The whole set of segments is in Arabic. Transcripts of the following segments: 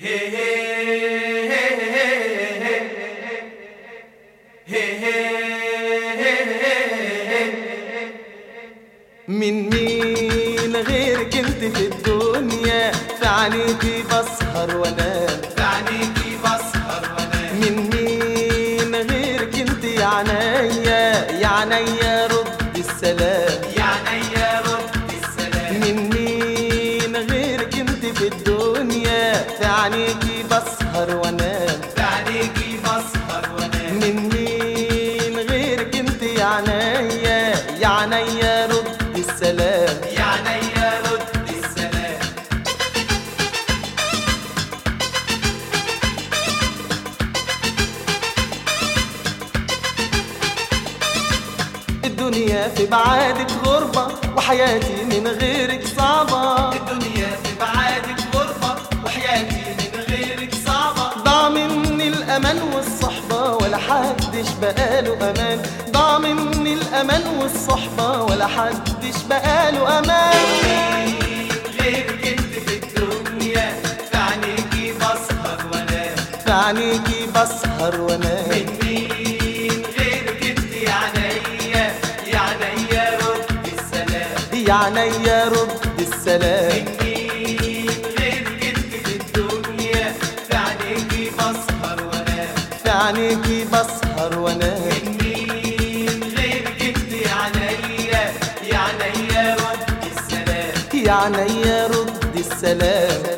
من مين غيرك انت في الدنيا؟ في عينيكي بسهر وانام، في عينيكي بسهر وانام. من مين غيرك انت يا عينيا؟ يا عينيا رد السلام، يا عينيا رد السلام. من مين غيرك انت في الدنيا؟ في عينيكي بسهر وانام، في عينيكي بسهر وانام. من مين غيرك انت يا عينيا؟ يا عينيا رد السلام، يا عينيا رد السلام. الدنيا في بعادك غربة وحياتي من غيرك صعبة، الدنيا في بعادك غربة وحياتي من غيرك صعبة. ضاع مني الأمان والصحبة ولا حدش بقاله أمان، ضاع مني الأمان والصحبة ولا حدش بقاله أمان. غيرك انت في الدنيا، في عينيكي بسهر وانام. في عينيكي بسهر وانام، من مين غيرك انت يا عينيا؟ يا عينيا رد السلام. يا عينيا رد السلام. من مين غيرك انت في الدنيا؟ في عينيكي بسهر وانام. في عينيكي بسهر وانام، من مين غيرك انت يا عينيا؟ يا عينيا رد السلام. يا عينيا رد السلام.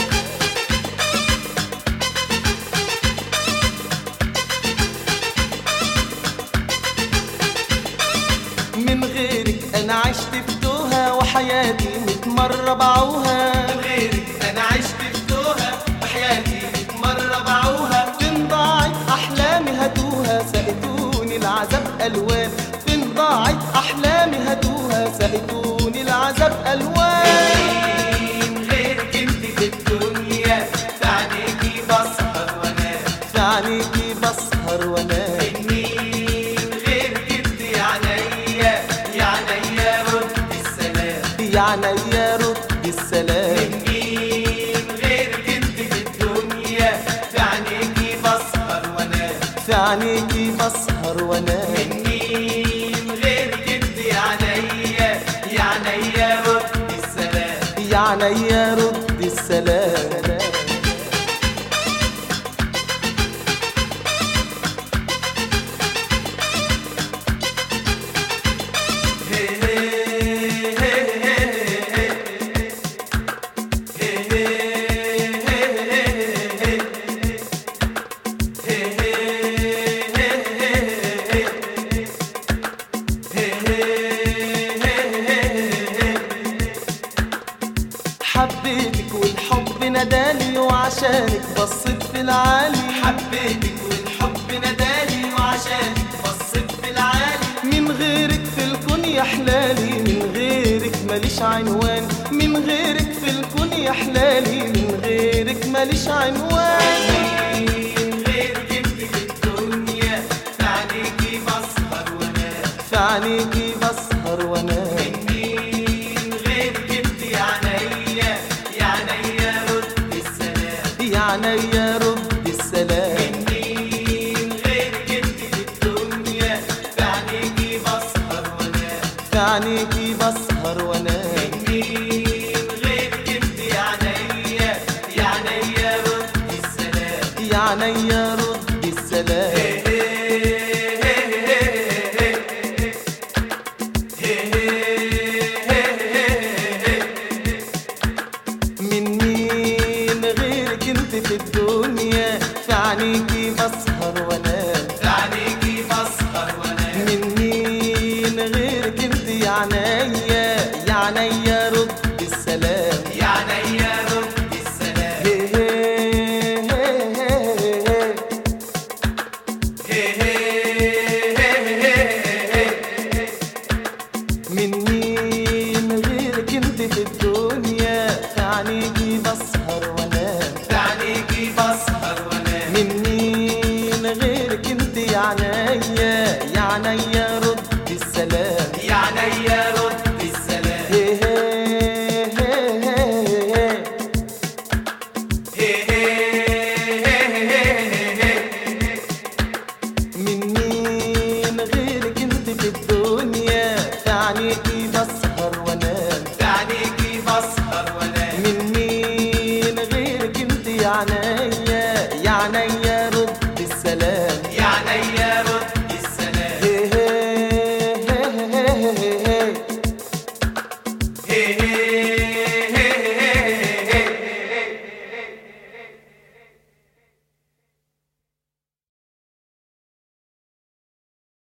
من غيرك انا عشت في توها وحياتي متمرة باعوها، من غيرك انا عشت في توها وحياتي 100 مرة باعوها. فين ضاعت احلامي هاتوها سقتوني العذاب الوان، فين ضاعت احلامي هاتوها سقتوني العذاب الوان. من غيرك انت في الدنيا، في عينيكي بسهر وانام. في عينيكي بسهر وانام، من مين غيرك انت يا عينيا؟ يا عينيا رد السلام. يا عينيا رد السلام. من مين غيرك انت في الدنيا؟ في عينيكي بسهر وانام. في عينيكي بسهر وانام، من مين غيرك انت يا عينيا؟ يا عينيا رد السلام. يا عينيا رد السلام. حبيتك والحب ندالي وعشانك بصيت في العالي، حبيتك والحب ندالي وعشانك بصيت في العالي. من غيرك في الكون يا حلالي، من غيرك ماليش عنوان، من غيرك في الكون يا حلالي، من غيرك ماليش عنوان. من غيرك انت في الدنيا، في عينيكي بسهر وانام. في عينيكي بسهر وانام، من مين غيرك انت يا عينيا؟ يا عينيا رد السلام. يا عينيا رد السلام. من مين غيرك انت في الدنيا؟ في عينيكي بسهر وانام. في عينيكي بسهر وانام، من مين غيرك انت يا عينيا؟ يا عينيا رد السلام. يا عينيا رد السلام. من مين غيرك انت في الدنيا؟ في عينيكي بسهر وانام، في عينيكي بسهر وانام. من مين غيرك انت يا عينيا؟ يا عينيا رد السلام. يا عينيا رد السلام. من مين غيرك انت في الدنيا؟ في عينيكي بسهر وانام، في عينيكي بسهر وانام. من مين غيرك انت يا عينيا؟ يا عينيا رد السلام. يا عينيا رد السلام. هي هي هي هي هي. سلام.